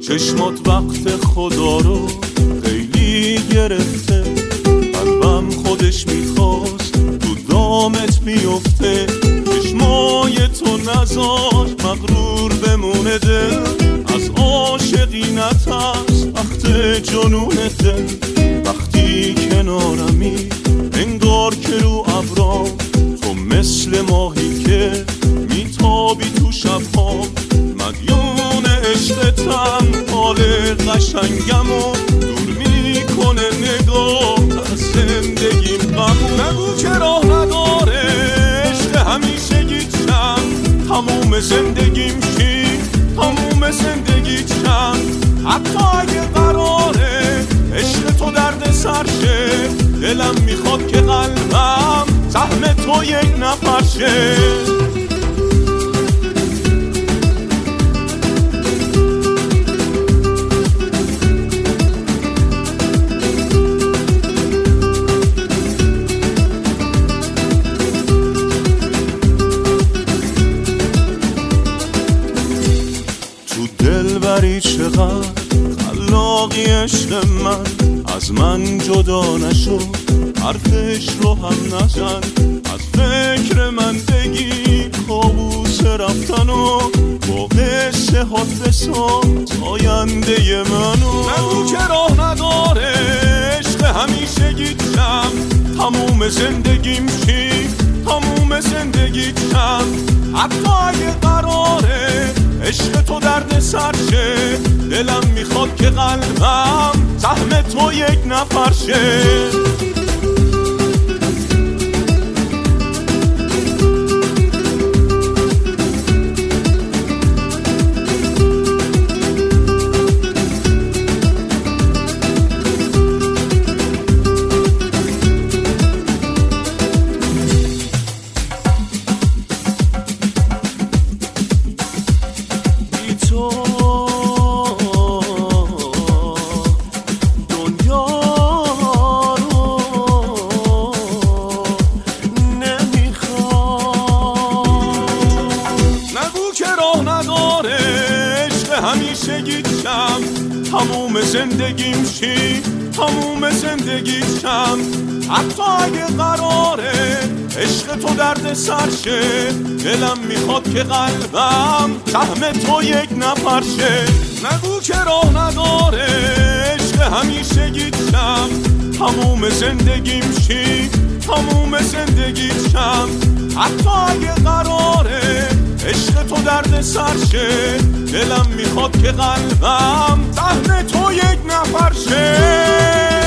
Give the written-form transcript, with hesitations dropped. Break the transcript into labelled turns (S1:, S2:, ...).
S1: چشمات وقت خدا رو خیلی گرفته، قلبم خودش میخواست تو دامت بیفته، چشمای تو نزار مغرور بمونه دل، از عاشقی نترس وقت جنون دل، وقتی کنارمی انگار که رو ابرام، تو مثل ماهی که میتابی تو شبها، مدیون عشقتم حال قشنگمو دور میکنه نگاه از زندگیم غمو، نگو که راه نداره عشق همیشگیشم، تموم زندگیم شی تموم زندگیشم، حتی اگه قراره عشق تو درد سرشه، دلم میخواد که قلبم سهم تو یک نفر شه. دلبری چقدر خلاقی عشق من، از من جدا نشو حرفش رو هم نزن، از فکر من بگی کابوس رفتن و با قصه هات بساز آینده منو، نگو که راه نداره عشق همیشگیشم، تموم زندگیم شی تموم زندگیشم، حتی اگه قراره عشق تو درد سرشه، دلم میخواد که قلبم سهم تو یک نفر شه. همیشگیشم تموم زندگیم شی تموم زندگیشم، حتی اگه قراره عشق تو درد سرشه، دلم میخواد که قلبم سهم تو یک نفر شه، نگو که راه نداره عشق همیشگیشم، تموم زندگیم شی تموم زندگیشم، حتی اگه قراره عشق تو درد سرشه، دلم میخواد که قلبم سهم تو یک نفر شه.